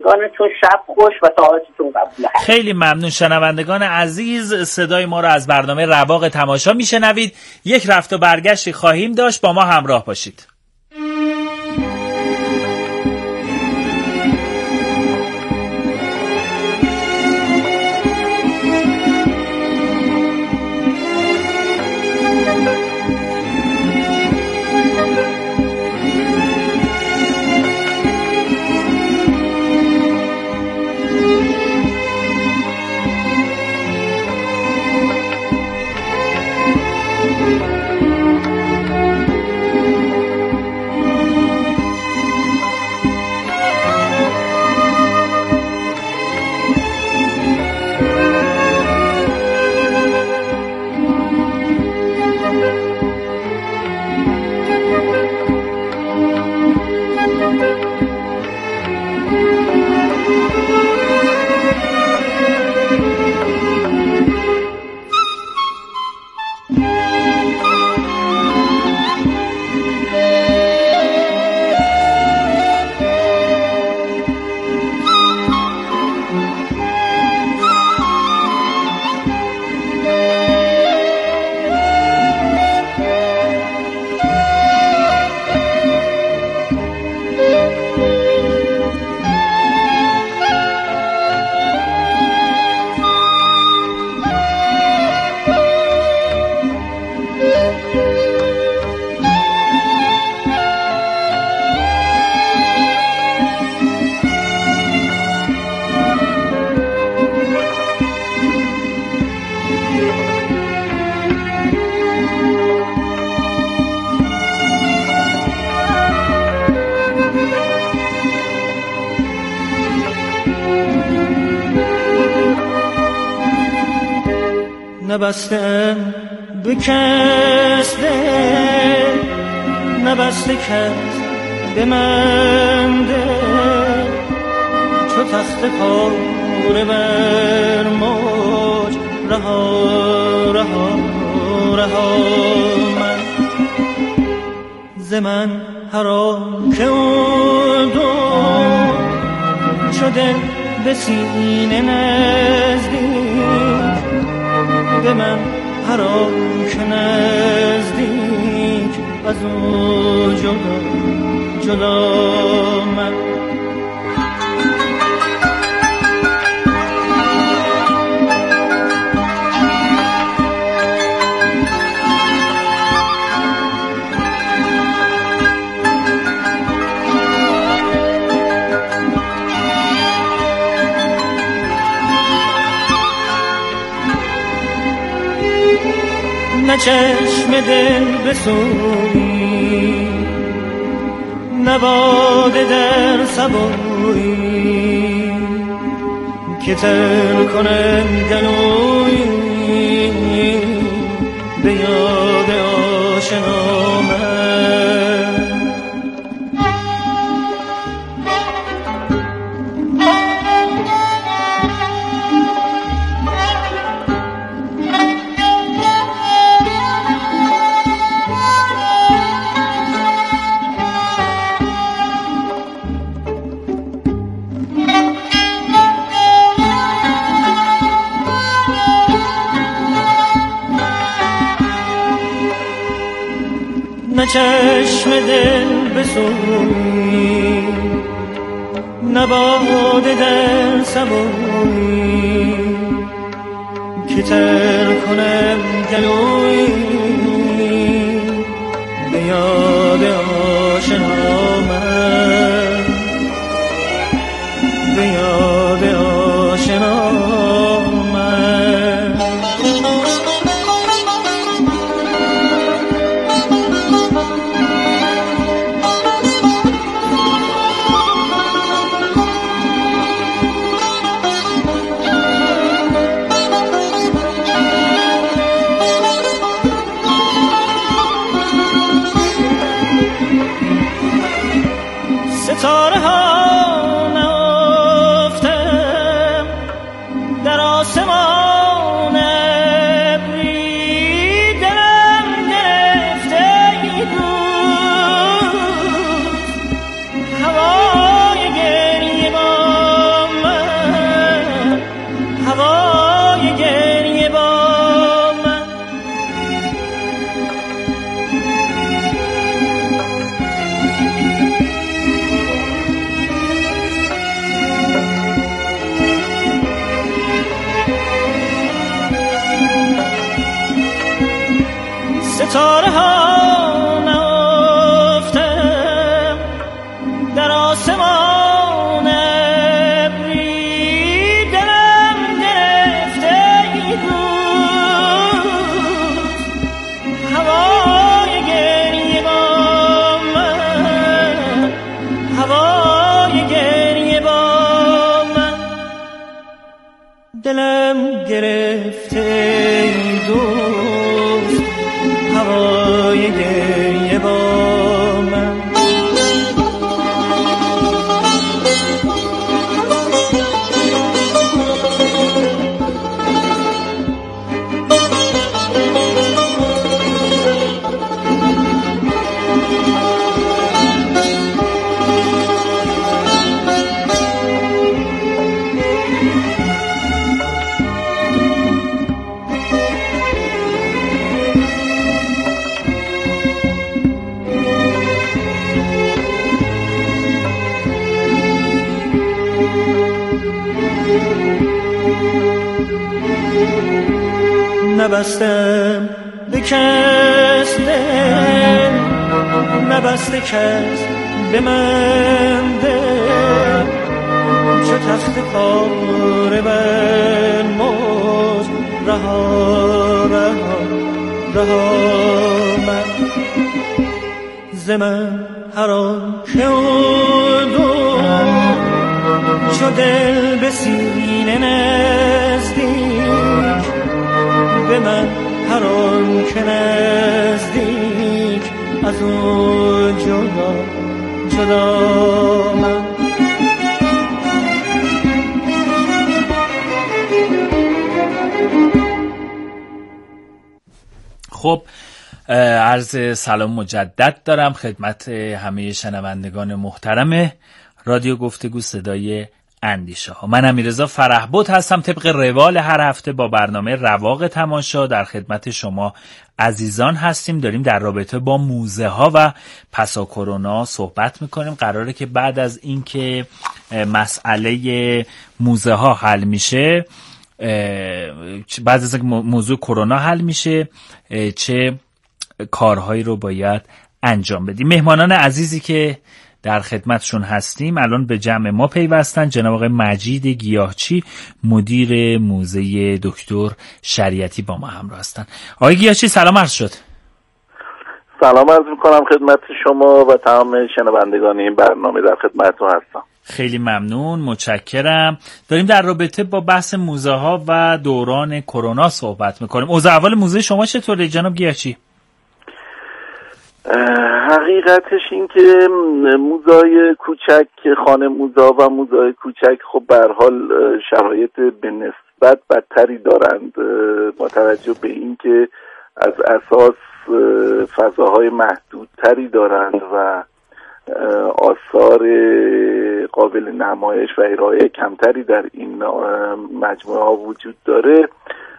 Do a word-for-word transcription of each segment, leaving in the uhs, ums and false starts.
شنوندگانتون شب خوش و طاعتتون قبول. خیلی ممنون. شنوندگان عزیز، صدای ما رو از برنامه رواق تماشا میشنوید. یک رفت و برگشتی خواهیم داشت، با ما همراه باشید. نبسته به کس ده، نبسته کس به من ده، چو تخت پاره بر موج رها رها رها من ز من حرام که اون دو شده به سینه نزدیک، به من حرام که نزدیک از او جدا جدا من نه چشم دل بسویی، نه باده در سبویی که تر کنم گلویی به یاد آشنا من. نه چشم دل بسویی، نه باده در سبویی که تر کنم گلویی به یاد آشنا من، به یاد آشنا من. ستاره ها نافتم ستاره ها نهفتم در آسمان ابری، دلم گرفته روز هوای گریه با من، هوای گریه با من. دلم گرفته دوست هوای گریه با من. نبستم به کس دل، نبسته کس به من دل، چو تخت پاره بر موج رها رها رها من. ز من هر آن که دور چو دل به سینه نزدیک، به من هر آن که نزدیک از او جدا جدا من. خب عرض سلام مجدد دارم خدمت همه شنوندگان محترم رادیو گفتگو صدای اندیشه ها. من امیررضا فرحبود هستم. طبق روال هر هفته با برنامه رواق تماشا در خدمت شما عزیزان هستیم. داریم در رابطه با موزه ها و پسا کرونا صحبت میکنیم. قراره که بعد از اینکه مسئله موزه ها حل میشه، بعد از اینکه موضوع کرونا حل میشه، چه کارهایی رو باید انجام بدیم. مهمانان عزیزی که در خدمتشون هستیم الان به جمع ما پیوستن. جناب آقای مجید گیاهچی مدیر موزه دکتر شریعتی با ما همراه هستن. آقای گیاهچی سلام عرض شد. سلام عرض میکنم خدمت شما و تمام شنوندگان این برنامه. در خدمتتون هستم. خیلی ممنون، متشکرم. داریم در رابطه با بحث موزه ها و دوران کرونا صحبت میکنیم. اوضاع اول موزه شما چطوره جناب گیاهچی؟ حقیقتش این که موزه‌های کوچک، خانه موزه و موزه‌های کوچک خب به هر حال شرایط به نسبت بدتری دارند با توجه به این که از اساس فضاهای محدودتری دارند و آثار قابل نمایش و ارائه کمتری در این مجموعه ها وجود داره.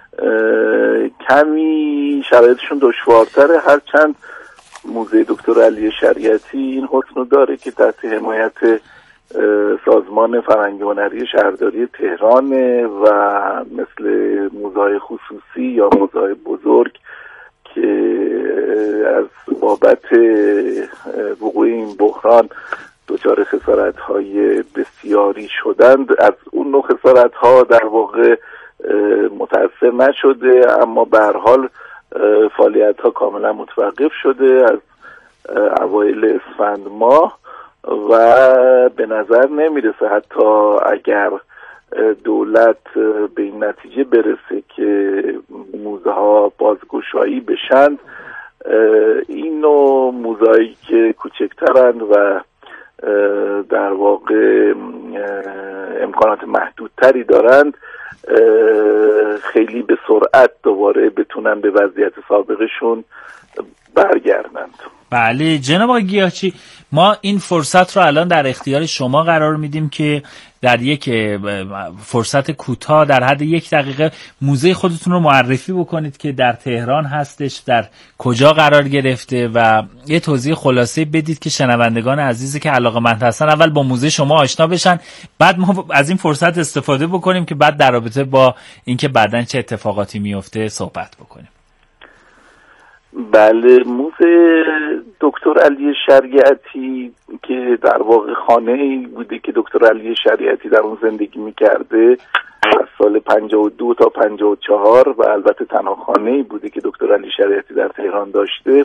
کمی شرایطشون دشوارتره، هرچند موزه دکتر علی شریعتی این حسن رو داره که تحت حمایت سازمان فرهنگی هنری شهرداری تهران و مثل موزه‌های خصوصی یا موزه‌های بزرگ که از بابت وقوع این بحران دچار خسارت‌های بسیاری شدند، از اون نوع خسارت‌ها در واقع متأثر نشده، اما به هر حال فعالیت‌ها کاملا متوقف شده از اوایل اسفند ماه و به نظر نمیرسه حتی اگر دولت به این نتیجه برسه که موزه ها بازگشایی بشند، این نوع موزه‌ای که کوچکترند و در واقع امکانات محدودتری دارند خیلی به سرعت دوباره بتونن به وضعیت سابقشون برگردند. بله جناب آقای گیاهچی، ما این فرصت رو الان در اختیار شما قرار میدیم که در یک فرصت کوتاه در حد یک دقیقه موزه خودتون رو معرفی بکنید که در تهران هستش، در کجا قرار گرفته و یه توضیح خلاصه بدید که شنوندگان عزیزی که علاقه‌مند هستن اول با موزه شما آشنا بشن، بعد ما از این فرصت استفاده بکنیم که بعد در رابطه با اینکه بعداً چه اتفاقاتی میفته صحبت بکنیم. بله، موزه دکتر علی شریعتی که در واقع خانه‌ای بوده که دکتر علی شریعتی در اون زندگی می‌کرده از سال پنجاه و دو تا پنجاه و چهار و البته تنها خانه‌ای بوده که دکتر علی شریعتی در تهران داشته.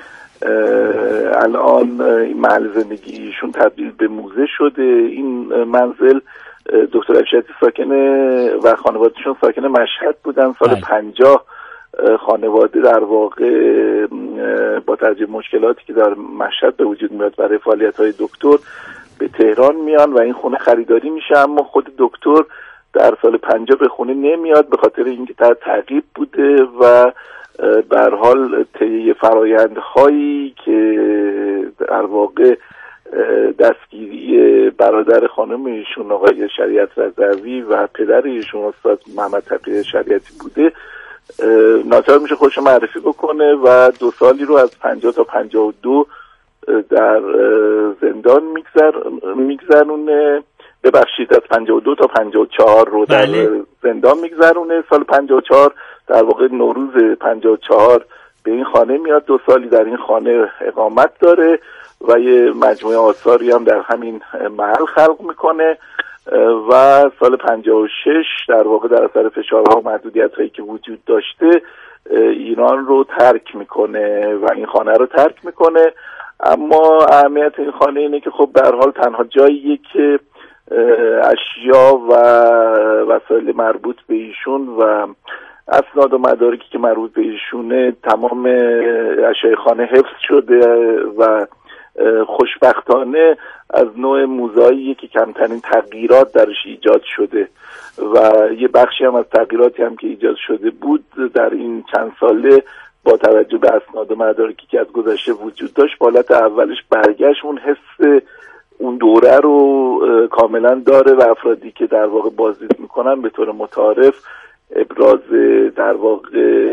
الان محل زندگی ایشون تبدیل به موزه شده. این منزل دکتر علی شریعتی ساکنه و خانواده‌شون ساکنه مشهد بودن. سال پنجاه خانواده در واقع با توجه مشکلاتی که در مشهد به وجود میاد برای فعالیت‌های دکتر به تهران میان و این خونه خریداری میشه، اما خود دکتر در سال پنجاه به خونه نمیاد به خاطر اینکه در تعقیب بوده و به هر حال طی فرآیندهایی که در واقع دستگیری برادر خانم ایشون آقای شریعت رضوی و پدر ایشون استاد محمد تقی شریعتی بوده، ناچار میشه خودش معرفی بکنه و دو سالی رو از پنجاه تا پنجاه و دو در زندان میگذر میگذرونه ببخشید از پنجاه و دو تا پنجاه و چهار رو در بله. زندان میگذرونه. سال پنجاه و چهار در واقع نوروز پنجاه و چهار به این خانه میاد، دو سالی در این خانه اقامت داره و یه مجموعه آثاری هم در همین محل خلق میکنه و سال پنجاه و شش در واقع در اثر فشارها و محدودیت‌هایی که وجود داشته ایران رو ترک میکنه و این خانه رو ترک میکنه. اما اهمیت این خانه اینه که خب به هر حال تنها جاییه که اشیا و وسایل مربوط به ایشون و اسناد و مدارکی که مربوط به ایشونه تمام اشیاء خانه حفظ شده و خوشبختانه از نوع موزاییه که کمترین تغییرات درش ایجاد شده و یه بخشی هم از تغییراتی هم که ایجاد شده بود در این چند ساله با توجه به اسناد و مدارکی که از گذشته وجود داشت به حالت اولش برگشت. اون حس اون دوره رو کاملا داره و افرادی که در واقع بازدید میکنن به طور متعارف ابراز در واقع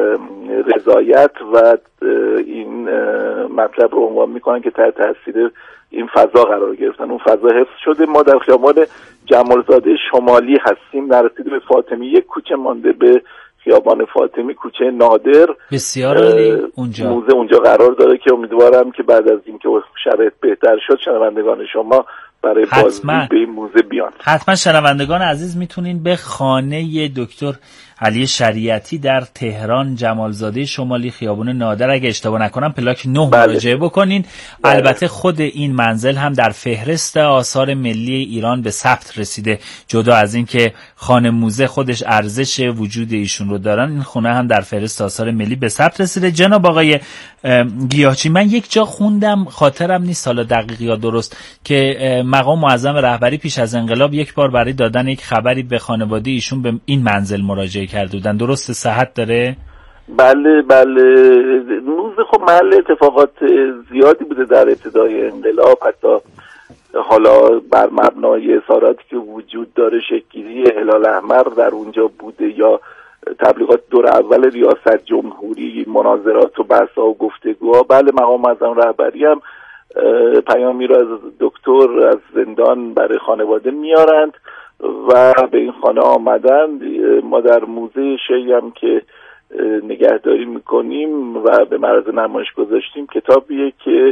رضایت و این مطلب رو عنوان میکنن که تحت تاثیر این فضا قرار گرفتن. اون فضا حفظ شده. ما در خیابان جمالزاده شمالی هستیم، نرسیده به فاطمی، یک کوچه مانده به خیابان فاطمی، کوچه نادر. بسیار عالی. اونجا موزه اونجا قرار داره که امیدوارم که بعد از اینکه شرایط بهتر شد شنوندگان شما برای بازدید به این موزه بیان. حتما شنوندگان عزیز میتونین به خانه دکتر علی شریعتی در تهران جمالزاده شمالی خیابان نادر اگه اشتباه نکنم پلاک نه بله. مراجعه بکنین. بله. البته خود این منزل هم در فهرست آثار ملی ایران به ثبت رسیده. جدا از این که خانه موزه خودش ارزش وجود ایشون رو دارن، این خونه هم در فهرست آثار ملی به ثبت رسیده. جناب آقای گیاهچی، من یک جا خوندم، خاطرم نیست حالا دقیق یا درست، که مقام معظم رهبری پیش از انقلاب یک بار برای دادن یک خبری به خانواده ایشون به این منزل مراجعه کرده بودن. درست صحت داره؟ بله بله. موزه خب محل اتفاقات زیادی بوده در ابتدای انقلاب، حتی حالا بر مبنای اظهاراتی که وجود داره شکل‌گیری هلال احمر در اونجا بوده یا تبلیغات دور اول ریاست جمهوری، مناظرات و بحث‌ها و گفتگوها. بله مقام معظم رهبری هم پیامی رو از دکتر از زندان برای خانواده میارند و به این خانه آمدند. ما در موزه شیعی هم که نگهداری میکنیم و به معرض نمایش گذاشتیم کتابیه که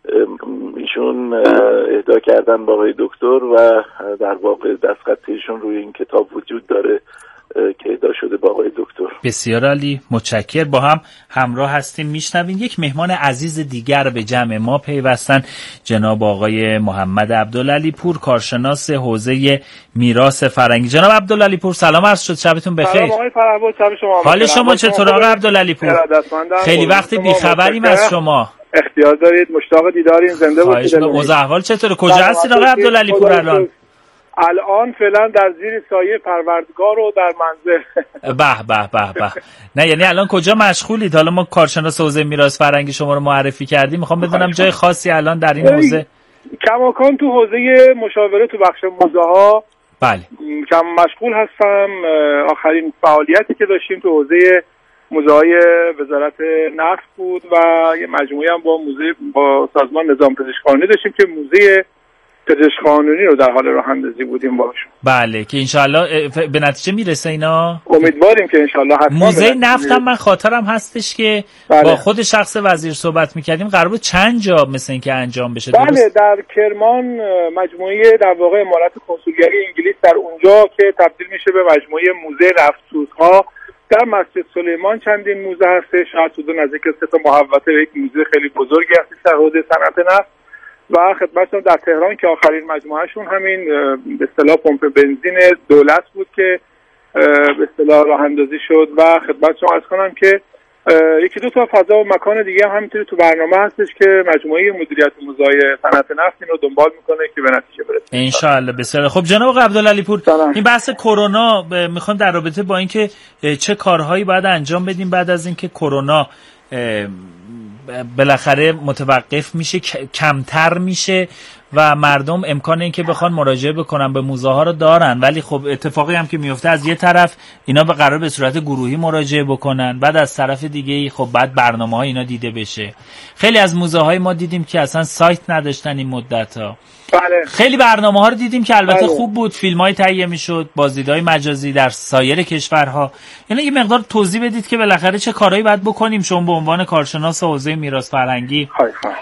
ایشون اهدا کردن با آقای دکتر و در واقع دستخط ایشون روی این کتاب وجود داره که اهدا شده با آقای دکتر. بسیار عالی، متشکر. با هم همراه هستیم، میشنویم. یک مهمان عزیز دیگر به جمع ما پیوستن، جناب آقای محمد عبدالعلی پور، کارشناس حوزه میراث فرهنگی. جناب عبدالعلی پور سلام عرض شد، شبتون بخیر. سلام آقای فرهبود، شب شما بخیر. حال شما چطور آقای عبدالعلی پور؟ خیلی وقت بی خبریم از شما. اختیار دارید، مشتاق دیدارین، زنده باشید. اوضاع احوال چطوره؟ کجا هستید آقای عبدالعلی پور الان؟ الان فعلا در زیر سایه پروردگار و در منزل. به به به به. نه یعنی الان کجا مشغولید؟ حالا ما کارشناس حوزه میراث فرهنگی شما رو معرفی کردیم، میخوام بدونم جای خاصی الان در این حوزه؟ کماکان تو حوزه مشاوره تو بخش موزه ها بله کم مشغول هستم. آخرین فعالیتی که داشتیم تو حوزه موزه های وزارت نفت بود و یه مجموعه هم با موزه با سازمان نظام پزشکخانه داشتیم که موزه پزشک قانونی رو در حال راه اندازی بودیم باشون. بله که انشالله به نتیجه میرسه اینا. امیدواریم که انشالله حتما. موزه نفت هم من خاطرم هستش که بله. با خود شخص وزیر صحبت میکردیم قرار بود چند جا مثل این که انجام بشه. بله درست؟ در کرمان مجموعه در واقع امارات کنسولگری انگلیس در اونجا که تبدیل میشه به مجموعه موزه رفتسوزها. در مسجد سلیمان چندین موزه هست، شاید حدود نزدیک سه تا محوطه یک موزه خیلی بزرگی هست در حوزه صنعت نفت. و خدمتتون در تهران که آخرین مجموعهشون همین به اصطلاح پمپ بنزین دولت بود که به اصطلاح راه اندازی شد. و خدمتتون عرض کنم که یکی دو تا فضا و مکان دیگه هم همینطوری تو برنامه هستش که مجموعه مدیریت موزه‌های صنعت نفت اینو دنبال میکنه که به نتیجه برسه ان شاء الله. بسیار خب جناب عبدالعلی پور، این بحث کرونا میخوام در رابطه با اینکه چه کارهایی باید انجام بدیم بعد از اینکه کرونا بالاخره متوقف میشه، کمتر میشه و مردم امکان این که بخوان مراجعه بکنن به موزه ها رو دارن، ولی خب اتفاقی هم که میفته از یه طرف اینا به قرار به صورت گروهی مراجعه بکنن، بعد از طرف دیگه خب بعد برنامه ها اینا دیده بشه. خیلی از موزه های ما دیدیم که اصلا سایت نداشتن این مدت ها. بله. خیلی برنامه ها رو دیدیم که البته بله. خوب بود، فیلم های تهیه میشد، بازدیدهای مجازی در سایر کشورها. یعنی یه مقدار توضیح بدید که بالاخره چه کارهایی باید بکنیم شما به عنوان کارشناس حوزه میراث فرهنگی. خواهی خواهی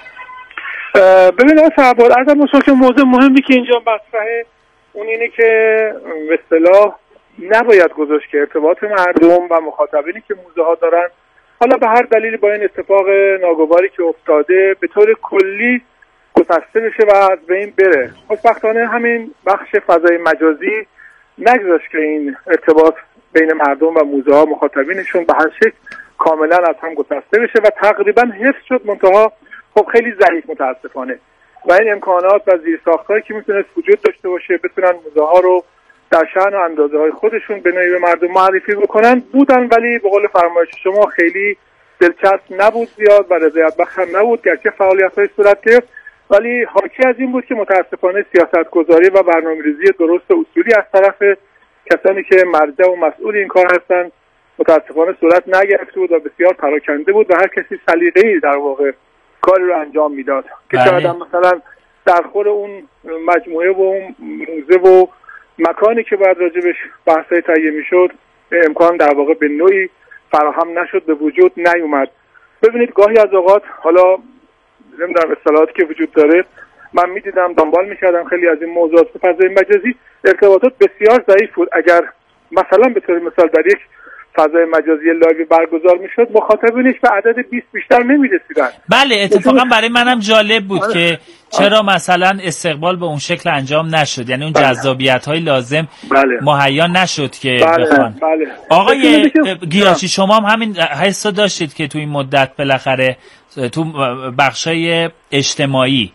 ببین آقای فرهاد، از مثلا که موضوع مهمی که اینجا مطرحه اون اینه که به اصطلاح نباید گذاشت که ارتباط مردم و مخاطبینی که موزه ها دارن حالا به هر دلیلی با این اتفاق ناگواری که افتاده به طور کلی گسسته بشه و از بین بره. خوشبختانه همین بخش فضای مجازی نگذاشت که این ارتباط بین مردم و موزه ها مخاطبینشون به هر شکل کاملا از هم گسسته بشه و تقریبا حفظ شد، منتها خب خیلی ضعیف متاسفانه. و این امکانات و زیرساخت‌هایی که میتونست وجود داشته باشه بتونن موزه ها رو در شأن و اندازه های خودشون به نوعی به مردم معرفی بکنن بودن، ولی به قول فرمایش شما خیلی دلچسب نبود زیاد و رضایت بخش هم نبود، گرچه فعالیت‌های صورت گرفت، ولی حاکی از این بود که متاسفانه سیاست‌گذاری و برنامه‌ریزی درست و اصولی از طرف کسانی که مرجع و مسئول این کار هستن متاسفانه صورت نگرفته بود و بسیار پراکنده بود و هر کسی سلیقه‌ای در واقع کاری رو انجام میداد که شاید مثلا در خور اون مجموعه و اون موزه و مکانی که باید راجبش بحثای تهیه میشد امکان در واقع به نوعی فراهم نشد، به وجود نیومد. ببینید گاهی از اوقات حالا نمیدونم اصطلاحاتی که وجود داره من میدیدم دنبال میکردم خیلی از این موضوعات به فضای مجازی ارتباطات بسیار ضعیف بود. اگر مثلا به طور مثال در یک فضای مجازی لایو برگزار میشد مخاطبینش به عدد بیست بیشتر نمیرسیدن. بله اتفاقا برای منم جالب بود آه. که چرا آه. مثلا استقبال به اون شکل انجام نشد، یعنی اون جذابیت های لازم بله. مهیا نشد که بله. بخوان بله. آقای گیاچی شما هم همین حسو داشتید که تو این مدت بالاخره تو بخشای اجتماعی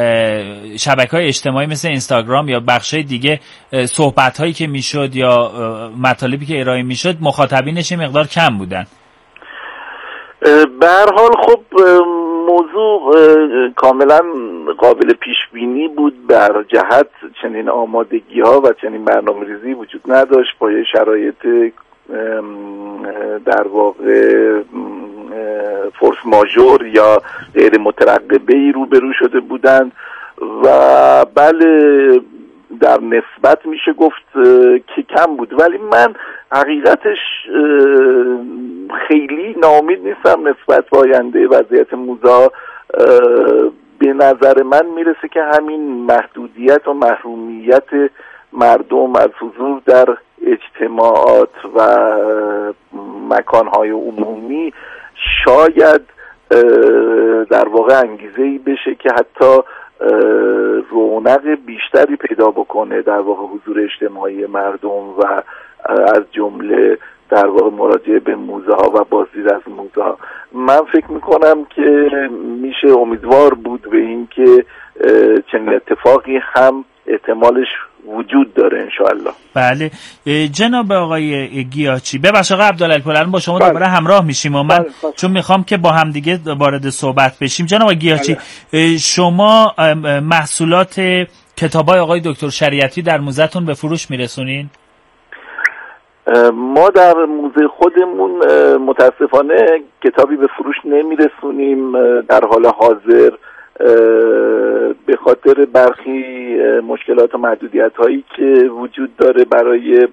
شبکه‌های اجتماعی مثل اینستاگرام یا بخشای دیگه صحبت‌هایی که میشد یا مطالبی که ارائه میشد مخاطبینش مقدار کم بودن. به هر حال خب موضوع کاملا قابل پیش بینی بود، بر جهت چنین آمادگی‌ها و چنین برنامه‌ریزی وجود نداشت، با شرایط در واقع فورس ماژور یا غیر مترقبه‌ای روبرو شده بودند و بله در نسبت میشه گفت که کم بود، ولی من حقیقتش خیلی ناامید نیستم نسبت به آینده وضعیت موزه. به نظر من میرسه که همین محدودیت و محرومیت مردم از حضور در اجتماعات و مکانهای عمومی شاید در واقع انگیزه‌ای بشه که حتی رونق بیشتری پیدا بکنه در واقع حضور اجتماعی مردم و از جمله در واقع مراجعه به موزه ها و بازدید از موزه ها. من فکر میکنم که میشه امیدوار بود به این که چنین اتفاقی هم احتمالش وجود داره انشاءالله. بله جناب آقای گیاچی، ببخشید آقای عبدالعلی پور با شما دوباره همراه میشیم و من بله. چون میخوام که با هم دیگه وارد صحبت بشیم. جناب آقای گیاچی بله. شما محصولات کتابای آقای دکتر شریعتی در موزه‌تون به فروش میرسونین؟ ما در موزه خودمون متاسفانه کتابی به فروش نمیرسونیم در حال حاضر. به خاطر برخی مشکلات و محدودیت هایی که وجود داره برای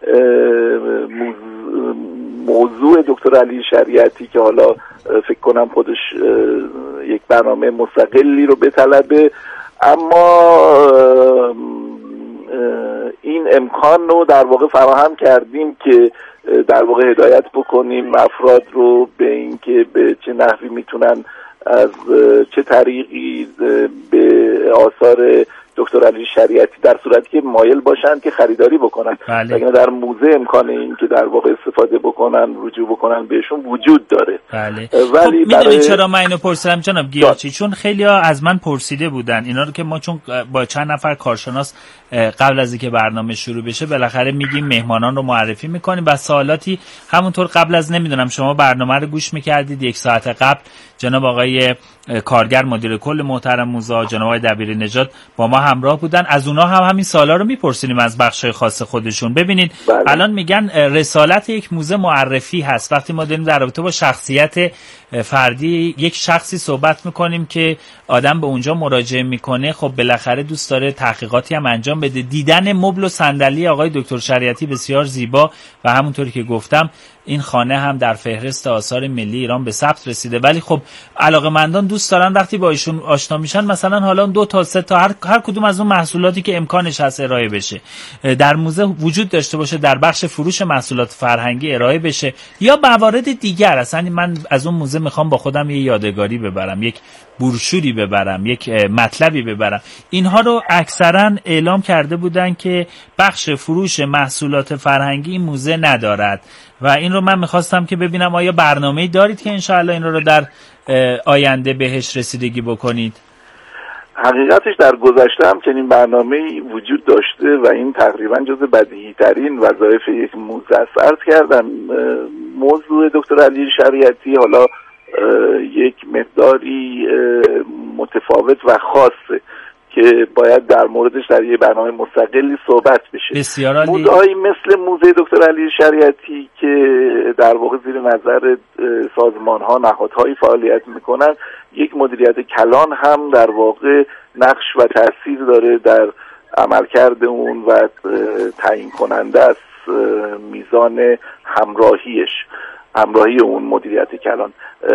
موضوع دکتر علی شریعتی که حالا فکر کنم خودش یک برنامه مستقلی رو بطلبه، اما این امکان رو در واقع فراهم کردیم که در واقع هدایت بکنیم افراد رو به اینکه به چه نحوی میتونن از چه طریقی به آثار دکتر علی شریعتی در صورتی که مایل باشن که خریداری بکنن. بله. در موزه امکان این که در واقع استفاده بکنن، رجوع بکنن بهشون وجود داره. بله. ولی خب برای... میدونی چرا من اینو پرسیدم جناب گیاچی؟ چون خیلی ها از من پرسیده بودن اینا رو که ما چون با چند نفر کارشناس قبل از اینکه برنامه شروع بشه بالاخره میگیم مهمانان رو معرفی میکنیم و سوالاتی همونطور قبل از نمیدونم شما برنامه رو گوش میکردید یک ساعت قبل جناب آقای کارگر مدیر کل محترم موزه، جناب آقای دبیر نژاد با ما همراه بودن، از اونا هم همین سوالا رو میپرسیدیم از بخشای خاص خودشون. ببینید بله. الان میگن رسالت یک موزه معرفی هست. وقتی ما داریم در رابطه با شخصیت فردی یک شخصی صحبت میکنیم که آدم به اونجا مراجعه میکنه، خب بالاخره دوست داره تحقیقاتی هم انجام بده. دیدن مبل و صندلی آقای دکتر شریعتی بسیار زیبا و همونطوری که گفتم این خانه هم در فهرست آثار ملی ایران به ثبت رسیده، ولی خب علاقه‌مندان دوست دارن وقتی با ایشون آشنا میشن مثلا حالا دو تا سه تا هر هر کدوم از اون محصولاتی که امکانش هست ارائه بشه در موزه وجود داشته باشه، در بخش فروش محصولات فرهنگی ارائه بشه، یا موارد دیگر. اصلا من از اون موزه میخوام با خودم یه یادگاری ببرم، یک بروشوری ببرم، یک مطلبی ببرم. اینها رو اکثرا اعلام کرده بودن که بخش فروش محصولات فرهنگی موزه ندارد و این رو من میخواستم که ببینم آیا برنامه‌ای دارید که انشاءالله این رو در آینده بهش رسیدگی بکنید؟ حقیقتش در گذشته هم چنین برنامه‌ای وجود داشته و این تقریبا جز بدیهی‌ترین وظایف یک موزه است. عرض کردم موضوع دکتر علی شریعتی حالا یک مقداری متفاوت و خاصه که باید در موردش در یه برنامه مستقلی صحبت بشه. بسیار عالی. موزه‌ای مثل موزه دکتر علی شریعتی که در واقع زیر نظر سازمان‌ها، نهادهایی فعالیت میکنن، یک مدیریت کلان هم در واقع نقش و تأثیر داره در عملکرد اون و تعیین کننده است میزان همراهیش، همراهی اون مدیریت کلان.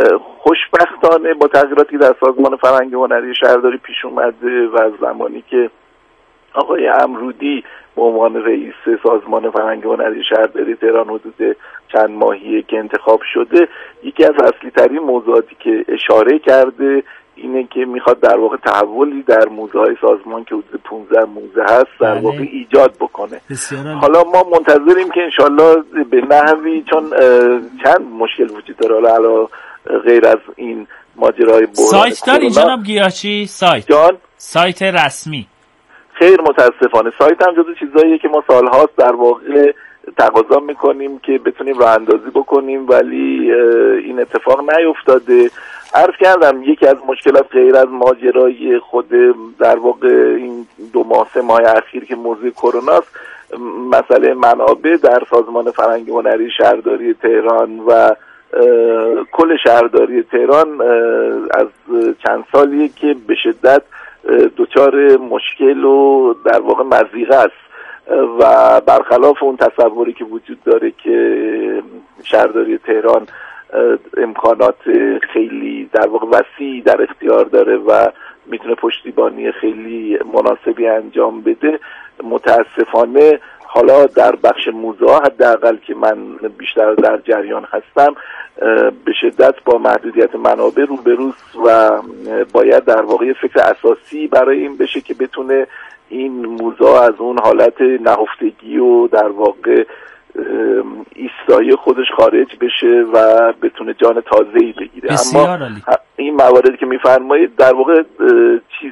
خوشبختانه با تغییراتی در سازمان فرهنگ هنری شهرداری پیش اومده و زمانی که آقای امرودی به عنوان رئیس سازمان فرهنگ هنری شهرداری تهران حدود چند ماهیه که انتخاب شده، یکی از اصلی ترین موضوعاتی که اشاره کرده اینه که میخواد در واقع تحولی در موزه های سازمان که حدود پانزده موزه هست در واقع ایجاد بکنه. حالا ما منتظریم که انشالله به نحوی، چون چند مشکل وجود داره حالا علا غیر از این ماجرای بحران سایت داری جناب گیاچی؟ سایت جان؟ سایت رسمی؟ خیر متاسفانه سایت هم جزو چیزاییه که ما سالهاست در واقع تقاضا میکنیم که بتونیم راه اندازی بکنیم ولی این اتفاق نیفتاده. عرض کردم یکی از مشکلات غیر از ماجرای خود در واقع این دو ماه سه ماه اخیر که موضوع کروناست، مسئله منابع در سازمان فرهنگ هنری شهرداری تهران و کل شهرداری تهران از چند سالیه که به شدت دچار مشکل و در واقع مضیقه است و برخلاف اون تصوری که وجود داره که شهرداری تهران امکانات خیلی در واقع وسیع در اختیار داره و میتونه پشتیبانی خیلی مناسبی انجام بده، متاسفانه حالا در بخش موزه ها حداقل که من بیشتر در جریان هستم به شدت با محدودیت منابع روبروست و باید در واقع فکر اساسی برای این بشه که بتونه این موزه ها از اون حالت نهفتگی و در واقع ایستایی خودش خارج بشه و بتونه جان تازه‌ای بگیره. اما این مواردی که میفرمایید در واقع چیز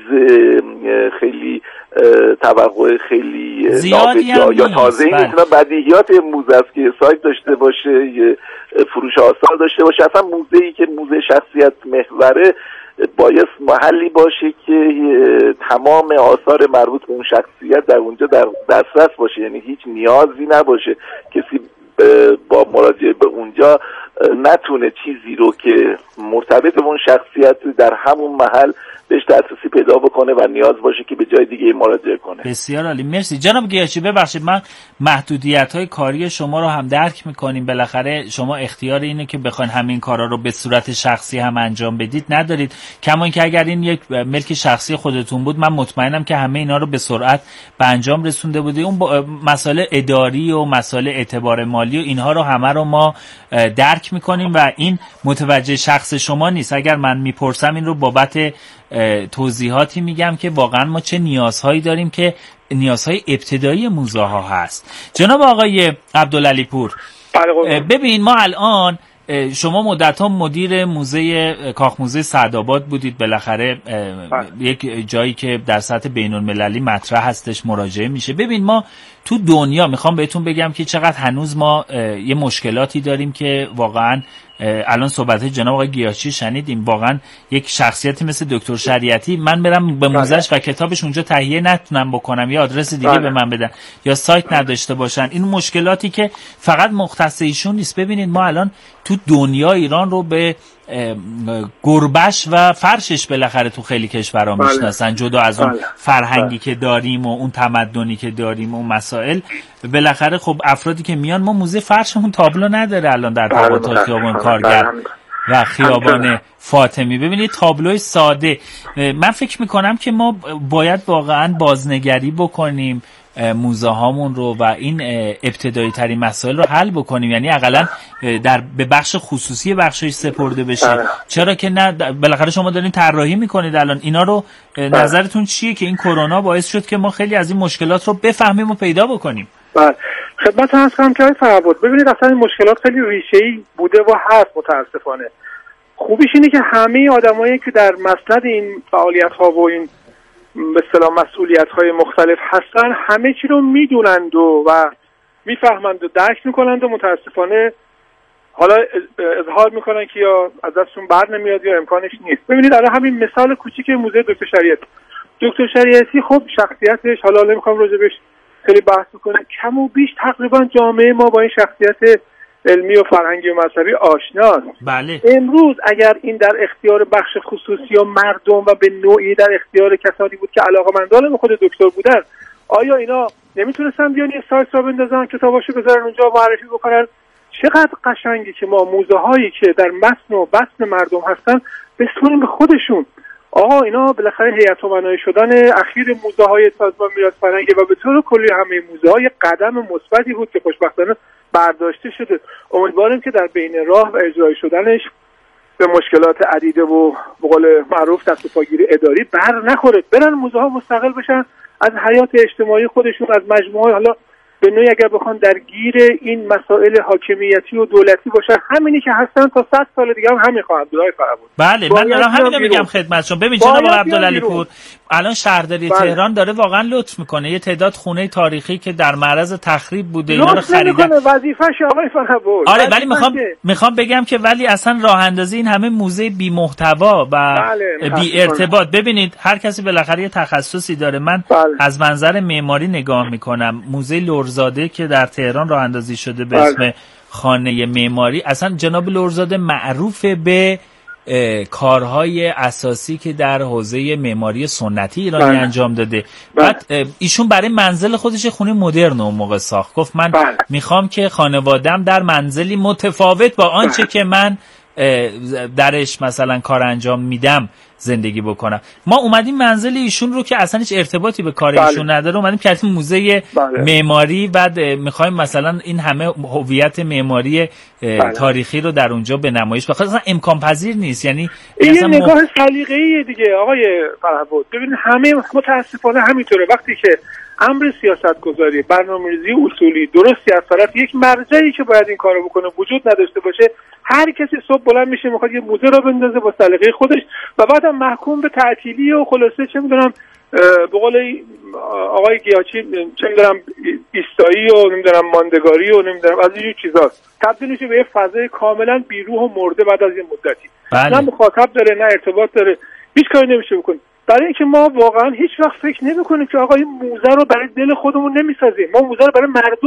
خیلی توقع خیلی نابجا یا تازه‌ای نیست، بدیهیات موزه است که سایت داشته باشه، یه فروش آثار داشته باشه. اصلا موزه‌ای که موزه شخصیت محوره باید محلی باشه که تمام آثار مربوط به اون شخصیت در اونجا در دسترس باشه، یعنی هیچ نیازی نباشه کسی با مراجعه به اونجا نتونه چیزی رو که مرتبط به اون شخصیت در همون محل بهش دسترسی پیدا بکنه و نیاز باشه که به جای دیگه مراجعه کنه. بسیار عالی، مرسی جناب گیاچی. ببخشید من محدودیت‌های کاری شما رو هم درک می‌کنیم، بالاخره شما اختیار اینه که بخواید همین کارا رو به صورت شخصی هم انجام بدید ندارید، کما اینکه اگر این یک ملک شخصی خودتون بود من مطمئنم که همه اینا رو به سرعت به انجام رسونده بودید. اون مسائل اداری و مسائل اعتبار مالی و اینها رو همه رو ما درک می‌کنیم و این متوجه شخص شما نیست. اگر من میپرسم این رو بابت توضیحاتی میگم که واقعا ما چه نیازهایی داریم که نیازهای ابتدایی موزه ها هست. جناب آقای عبدالعلی پور، ببین ما الان شما مدت‌ها مدیر موزه کاخ موزه سعدآباد بودید، بالاخره یک جایی که در سطح بین‌المللی مطرح هستش مراجعه میشه. ببین ما تو دنیا میخوام بهتون بگم که چقدر هنوز ما یه مشکلاتی داریم که واقعا الان صحبت جناب آقای گیاچی شنیدیم، واقعا یک شخصیتی مثل دکتر شریعتی من برم به موزهش و کتابش اونجا تهیه نتونم بکنم یا آدرس دیگه به من بدن یا سایت نداشته باشن، این مشکلاتی که فقط مختص ایشون نیست. ببینید ما الان تو دنیا ایران رو به گربش و فرشش بالاخره تو خیلی کشورها میشناسن، جدا از اون فرهنگی که داریم و اون تمدنی که داریم و اون مسائل. بالاخره خب افرادی که میان، ما موزه فرشمون تابلو نداره الان در تابوت خیابان کارگر و خیابان فاطمی. ببینید تابلوی ساده. من فکر میکنم که ما باید واقعا بازنگری بکنیم موزه هامون رو و این ابتدایی ترین مسائل رو حل بکنیم، یعنی حداقل در به بخش خصوصی بخشش سپرده بشه. چرا که نه، بالاخره شما دارین طراحی میکنید الان اینا رو. نظرتون چیه که این کرونا باعث شد که ما خیلی از این مشکلات رو بفهمیم و پیدا بکنیم؟ بله خدمت هست کنم که فرهاد، ببینید اصلا این مشکلات خیلی ریشه‌ای بوده و هست متاسفانه. خوبیش اینه که همه آدمایی که در مسند این فعالیت‌ها و این به اصطلاح مسئولیت‌های مختلف هستن همه چی رو میدونند و, و میفهمند و درک میکنند و متاسفانه حالا اظهار میکنن که یا از دستشون بر نمیاد یا امکانش نیست. ببینید الان همین مثال کوچیک موزه دکتر شریعتی دکتر شریعتی خب شخصیتش، حالا نمیخوام راجبش خیلی بحث کنم، کم و بیش تقریبا جامعه ما با این شخصیت علمی و فرهنگی و مذهبی آشناست. بله. امروز اگر این در اختیار بخش خصوصی و مردم و به نوعی در اختیار کسانی بود که علاقه‌مندان به خود دکتر بودن، آیا اینا نمیتونستن بیان یه سایت را بندازن کتاباشو بذارن اونجا معرفی بکنن؟ چقدر قشنگی که ما موزه هایی که در متن و بطن مردم هستن بسپریم به خودشون. آقا اینا بالاخره هیئت امنای شدن اخیر موزه های سازمان میراث فرهنگی و به طور کلی همه موزه های قدم مثبتی بود که خوشبختانه برداشته شده. امیدواریم که در بین راه و اجرای شدنش به مشکلات عدیده و به قول معروف دست و پاگیری اداری بر نخوره، برن موزه ها مستقل بشن از حیات اجتماعی خودشون، از مجموعه، حالا به نوعی اگر بخوان درگیر این مسائل حاکمیتی و دولتی باشن، همینی که هستن تا صد سال دیگه هم همین خواهند بود. بله من دارم همین رو میگم خدمتشون. ببین جناب عبدالعلی پور، الان شهرداری بله. تهران داره واقعا لطف میکنه، یه تعداد خونه تاریخی که در معرض تخریب بوده اینا رو خریدن. وظیفه‌ش آقای فرهاد. آره ولی میخوام میخوام بگم که ولی اصلا راه اندازی این همه موزه بی محتوا و بله. بی ارتباط. ببینید هر کسی بالاخره یه تخصصی داره. من بله. از منظر معماری نگاه میکنم. موزه لرزاده که در تهران راه اندازی شده به اسم بله. خانه معماری، اصلا جناب لرزاده معروف به کارهای اساسی که در حوزه معماری سنتی ایرانی بله. انجام داده. بله. بعد ایشون برای منزل خودش خونه مدرن اون موقع ساخت. گفت من بله. میخوام که خانوادم در منزلی متفاوت با آنچه بله. که من درش مثلا کار انجام میدم زندگی بکنم. ما اومدیم منزل ایشون رو که اصلا هیچ ارتباطی به کار بله. ایشون نداره اومدیم کردیم موزه بله. معماری، بعد میخوایم مثلا این همه هویت معماری بله. تاریخی رو در اونجا به نمایش بخواد. اصلا امکان پذیر نیست. یعنی این یه نگاه م... سلیقه‌ای دیگه آقای فرهاد. ببین همه متاسفانه همینطوره. وقتی که امر سیاستگذاری، برنامه‌ریزی اصولی درستی از طرف یک مرجعی که باید این کارو بکنه وجود نداشته باشه، هر کسی صبح بلند میشه میخواد یه موزه را بندازه با سلیقه خودش و بعدم محکوم به تعطیلی و خلاصه چه میدونم به قول آقای گیاچی چه میدونم ایستایی و نمیدونم ماندگاری و نمیدونم از این چیزاست، تبدیل میشه به یه فضای کاملا بیروح و مرده بعد از یه مدتی. بله. نه مخاطب داره نه ارتباط داره، هیچ کاری نمیشه بکنه. برای اینکه ما واقعا هیچ وقت فکر نمی‌کنیم که آقا این موزه رو برای دل خودمون نمی‌سازیم، ما موزه رو برای مردم